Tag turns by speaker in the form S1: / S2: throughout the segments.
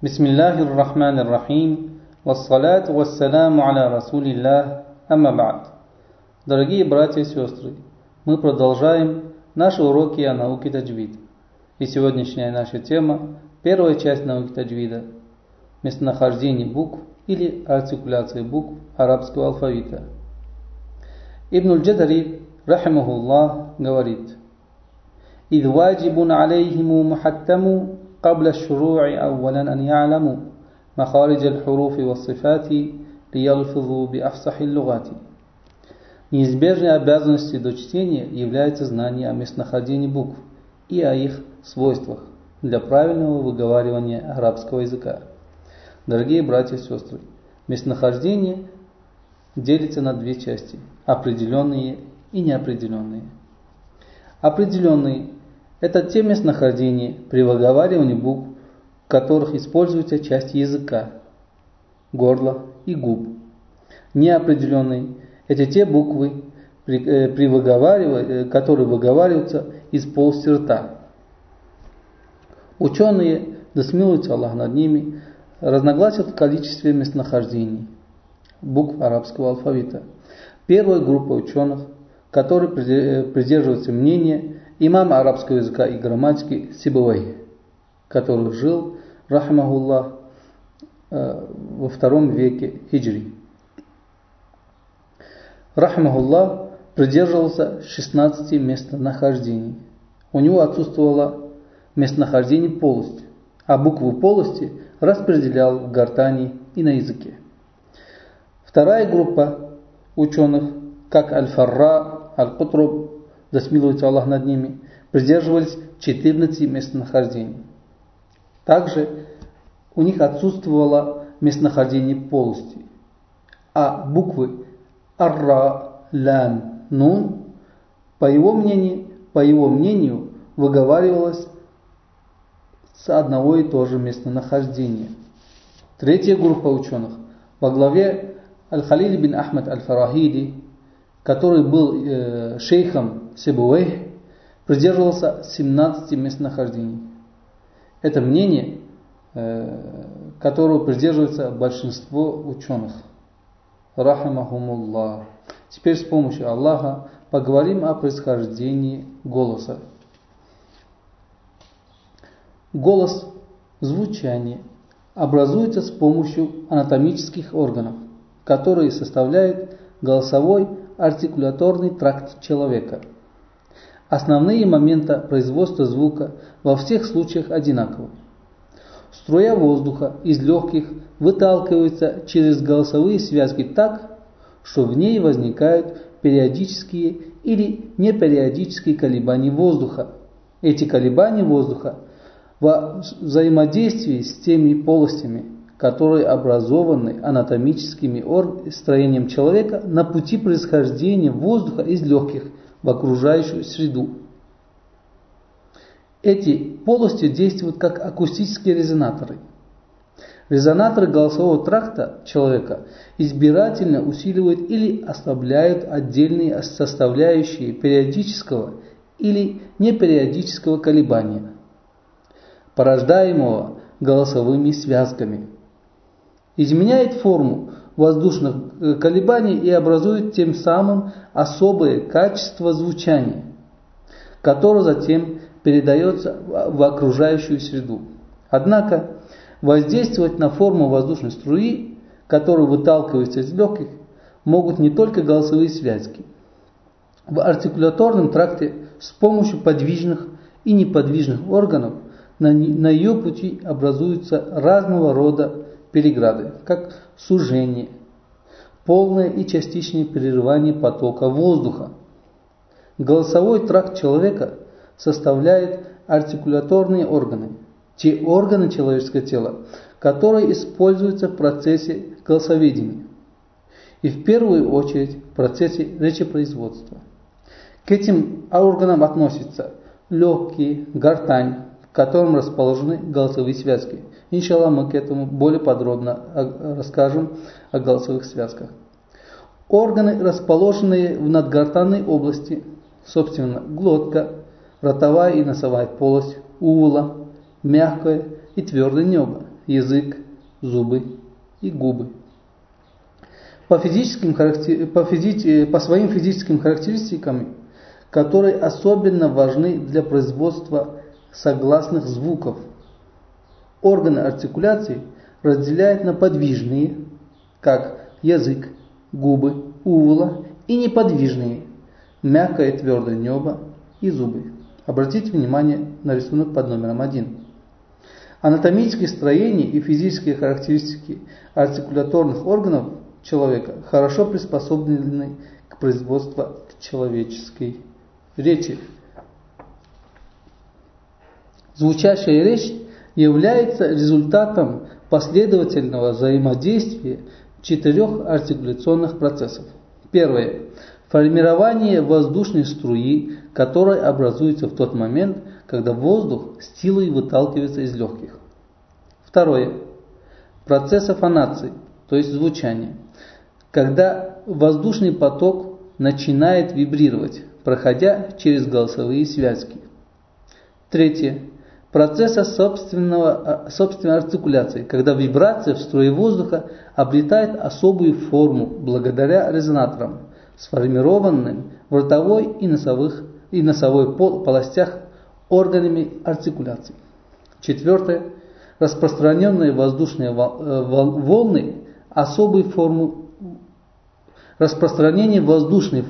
S1: Бисмиллахир рахманир рахим. Вассалату вассаляму аля расулиллах. Амма ба'д. Дорогие братья и сестры, мы продолжаем наши уроки о науке таджвид. И сегодняшняя наша тема – первая часть науки таджвида – местонахождение букв или артикуляция букв арабского алфавита. Ибн аль-Джазари, рахимахуллах, говорит: «Идh ваджибун алейхиму мухаттаму قبل الشروع أولا أن يعلموا مخارج الحروف والصفات ليلفظوا بأفصح اللغات». Неизбежной обязанностью до чтения является знание о местонахождении букв и о их свойствах для правильного выговаривания арабского языка. Дорогие братья и сестры, местонахождение делится на две части – определенные и неопределенные. Определенные – это те местонахождения при выговаривании букв, в которых используется часть языка, горла и губ. Неопределенные – это те буквы, которые выговариваются из полости рта. Ученые, да смилуется Аллах над ними, разногласят в количестве местонахождений букв арабского алфавита. Первая группа ученых, которые придерживаются мнения имама арабского языка и грамматики Сибавайи, который жил, рахимахуллах, во II веке хиджри. Рахимахуллах придерживался 16 местонахождений. У него отсутствовало местонахождение полости, а буквы полости распределял в гортани и на языке. Вторая группа ученых, как Аль-Фарра, Аль-Кутруб, да смилуется Аллах над ними, придерживались 14 местонахождений. Также у них отсутствовало местонахождение полости, а буквы Ар-Ра, Лям, Нун, по его мнению, выговаривалось с одного и того же местонахождения. Третья группа ученых во главе Аль-Халиль бин Ахмад Аль-Фарахиди, который был шейхом Сибавайи, придерживался 17 местонахождений. Это мнение, которого придерживается большинство ученых. Рахимахумуллах. Теперь с помощью Аллаха поговорим о происхождении голоса. Голос, звучание, образуется с помощью анатомических органов, которые составляют голосовой артикуляторный тракт человека. Основные моменты производства звука во всех случаях одинаковы. Струя воздуха из легких выталкивается через голосовые связки так, что в ней возникают периодические или непериодические колебания воздуха. Эти колебания воздуха во взаимодействии с теми полостями, которые образованы анатомическим строением человека на пути происхождения воздуха из легких в окружающую среду. Эти полости действуют как акустические резонаторы. Резонаторы голосового тракта человека избирательно усиливают или ослабляют отдельные составляющие периодического или непериодического колебания, порождаемого голосовыми связками. Изменяет форму воздушных колебаний и образует тем самым особое качество звучания, которое затем передается в окружающую среду. Однако воздействовать на форму воздушной струи, которая выталкивается из легких, могут не только голосовые связки. В артикуляторном тракте с помощью подвижных и неподвижных органов на ее пути образуются разного рода переграды, как сужение, полное и частичное прерывание потока воздуха. Голосовой тракт человека составляет артикуляторные органы, те органы человеческого тела, которые используются в процессе голосоведения, и в первую очередь в процессе речепроизводства. К этим органам относятся легкие, гортань, в котором расположены голосовые связки. Иншаллах, мы к этому более подробно расскажем о голосовых связках. Органы, расположенные в надгортанной области, собственно, глотка, ротовая и носовая полость, ула, мягкое и твердое небо, язык, зубы и губы. По своим физическим характеристикам, которые особенно важны для производства согласных звуков, органы артикуляции разделяют на подвижные, как язык, губы, увула, и неподвижные, мягкое и твердое небо и зубы. Обратите внимание на рисунок под номером 1. Анатомические строения и физические характеристики артикуляторных органов человека хорошо приспособлены к производству человеческой речи. Звучащая речь является результатом последовательного взаимодействия 4 артикуляционных процессов. Первое. Формирование воздушной струи, которая образуется в тот момент, когда воздух с силой выталкивается из легких. Второе. Процесс фонации, то есть звучание, когда воздушный поток начинает вибрировать, проходя через голосовые связки. Третье. Процесса собственной артикуляции, когда вибрация в струе воздуха обретает особую форму благодаря резонаторам, сформированным в ротовой и носовой полостях органами артикуляции. Четвертое. Распространенные воздушные волны особой формы. Распространение воздушной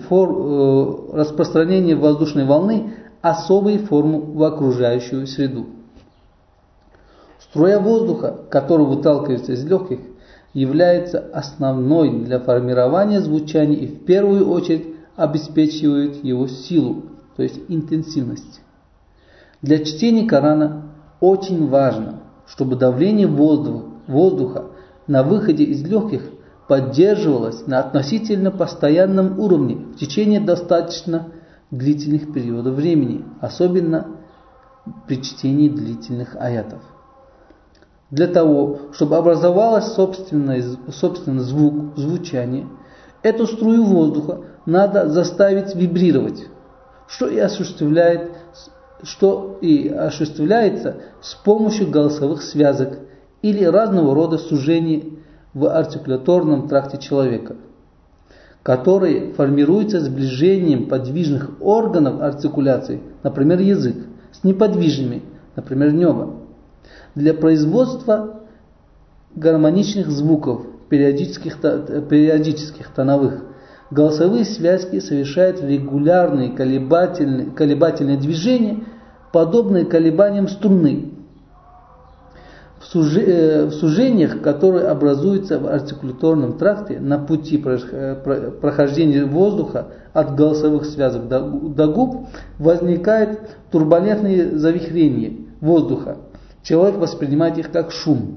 S1: волны особой формы в окружающую среду. Струя воздуха, которая выталкивается из легких, является основной для формирования звучания и в первую очередь обеспечивает его силу, то есть интенсивность. Для чтения Корана очень важно, чтобы давление воздуха на выходе из легких поддерживалось на относительно постоянном уровне в течение достаточно длительных периодов времени, особенно при чтении длительных аятов. Для того, чтобы образовалось собственное звучание, эту струю воздуха надо заставить вибрировать, что и осуществляется с помощью голосовых связок или разного рода сужений в артикуляторном тракте человека, которые формируются сближением подвижных органов артикуляции, например, язык, с неподвижными, например, небо. Для производства гармоничных звуков, периодических тоновых, голосовые связки совершают регулярные колебательные движения, подобные колебаниям струны. В сужениях, которые образуются в артикуляторном тракте на пути прохождения воздуха от голосовых связок до губ, возникают турбулентные завихрения воздуха. Человек воспринимает их как шум.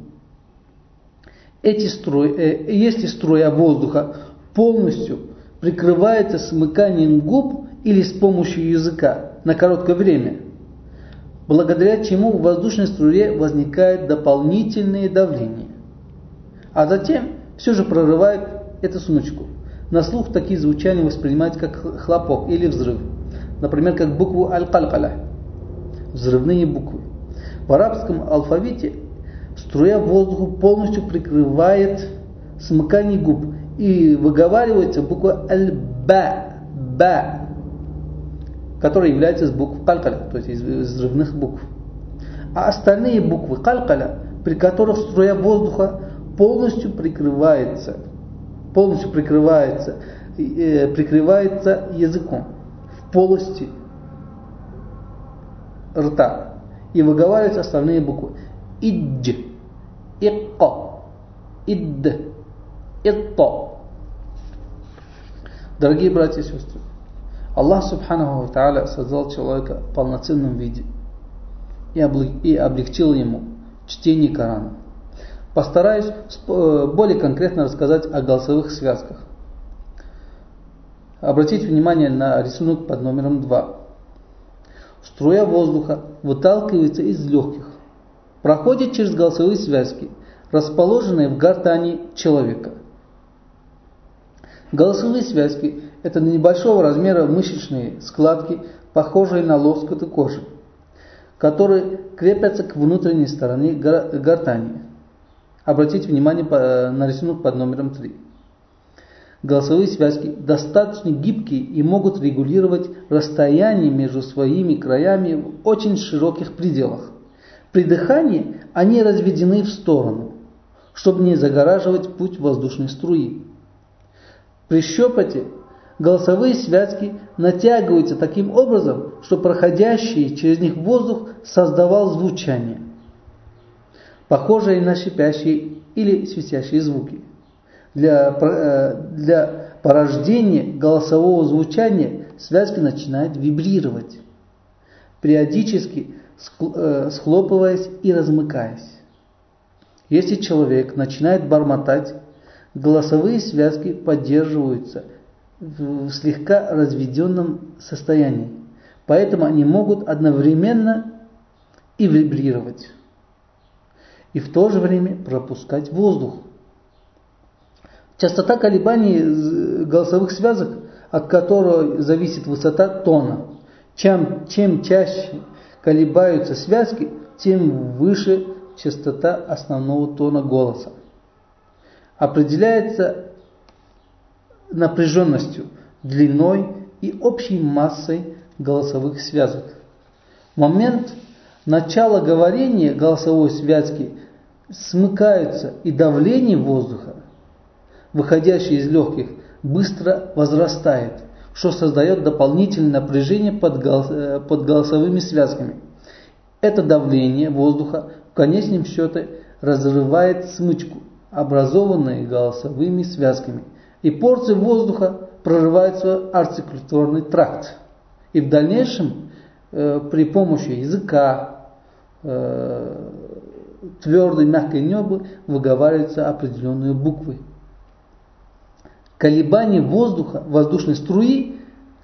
S1: Если струя воздуха полностью прикрывается смыканием губ или с помощью языка на короткое время, благодаря чему в воздушной струе возникает дополнительное давление, а затем все же прорывает эту смычку. На слух такие звучания воспринимаются как хлопок или взрыв, например, как букву аль-калькаля, взрывные буквы. В арабском алфавите струя воздуха полностью прикрывает смыкание губ и выговаривается буква аль-ба, которая является из букв калькаля, то есть из взрывных букв. А остальные буквы калькаля, при которых струя воздуха полностью прикрывается языком в полости рта, и выговариваются остальные буквы. Идж, икка, идд, итта. Дорогие братья и сестры, Аллах Субханаху ва Тааля создал человека в полноценном виде и облегчил ему чтение Корана. Постараюсь более конкретно рассказать о голосовых связках. Обратите внимание на рисунок под номером 2. Струя воздуха выталкивается из легких, проходит через голосовые связки, расположенные в гортани человека. Голосовые связки – это небольшого размера мышечные складки, похожие на лоскуты кожи, которые крепятся к внутренней стороне гортани. Обратите внимание на рисунок под номером 3. Голосовые связки достаточно гибкие и могут регулировать расстояние между своими краями в очень широких пределах. При дыхании они разведены в сторону, чтобы не загораживать путь воздушной струи. При щепоте голосовые связки натягиваются таким образом, что проходящий через них воздух создавал звучание, похожее на шипящие или свистящие звуки. Для порождения голосового звучания связки начинают вибрировать, периодически схлопываясь и размыкаясь. Если человек начинает бормотать, голосовые связки поддерживаются в слегка разведенном состоянии, поэтому они могут одновременно и вибрировать, и в то же время пропускать воздух. Частота колебаний голосовых связок, от которой зависит высота тона. Чем чаще колебаются связки, тем выше частота основного тона голоса. Определяется напряженностью, длиной и общей массой голосовых связок. В момент начала говорения голосовой связки смыкаются, и давление воздуха, выходящее из легких, быстро возрастает, что создает дополнительное напряжение под голосовыми связками. Это давление воздуха в конечном счете разрывает смычку, образованную голосовыми связками, и порции воздуха прорывают свой артикуляторный тракт. И в дальнейшем при помощи языка, твердой мягкой небы выговариваются определенные буквы. Колебания воздушной струи,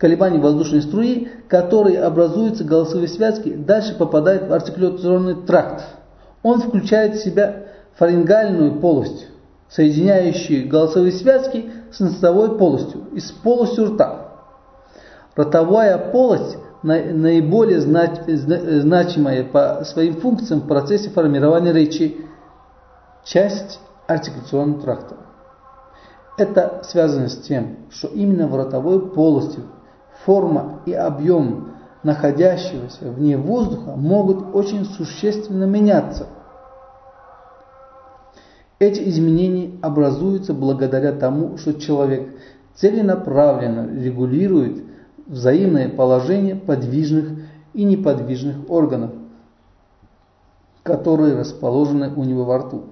S1: которые образуются голосовые связки, дальше попадают в артикуляторный тракт. Он включает в себя фарингеальную полость, соединяющую голосовые связки с носовой полостью и с полостью рта. Ротовая полость наиболее значимая по своим функциям в процессе формирования речи часть артикуляционного тракта. Это связано с тем, что именно в ротовой полости форма и объем находящегося в ней воздуха могут очень существенно меняться. Эти изменения образуются благодаря тому, что человек целенаправленно регулирует взаимное положение подвижных и неподвижных органов, которые расположены у него во рту.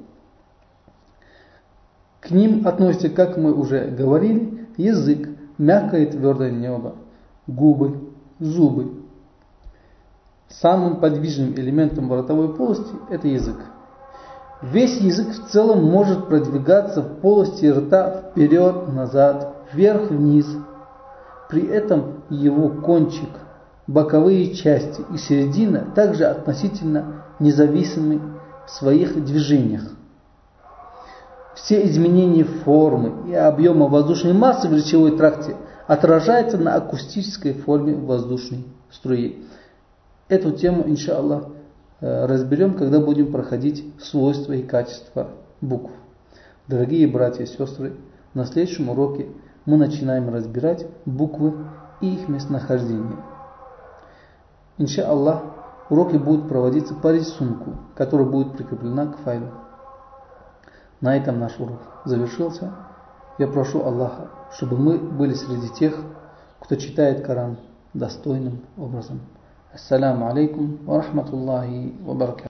S1: К ним относятся, как мы уже говорили, язык, мягкое и твердое небо, губы, зубы. Самым подвижным элементом ротовой полости это язык. Весь язык в целом может продвигаться в полости рта вперед, назад, вверх, вниз. При этом его кончик, боковые части и середина также относительно независимы в своих движениях. Все изменения формы и объема воздушной массы в речевой тракте отражаются на акустической форме воздушной струи. Эту тему, иншаллах, разберем, когда будем проходить свойства и качества букв. Дорогие братья и сестры, на следующем уроке мы начинаем разбирать буквы и их местонахождение. Иншаллах, уроки будут проводиться по рисунку, который будет прикреплен к файлу. На этом наш урок завершился. Я прошу Аллаха, чтобы мы были среди тех, кто читает Коран достойным образом. Ассаляму алейкум ва рахматуллахи ва баракатуху.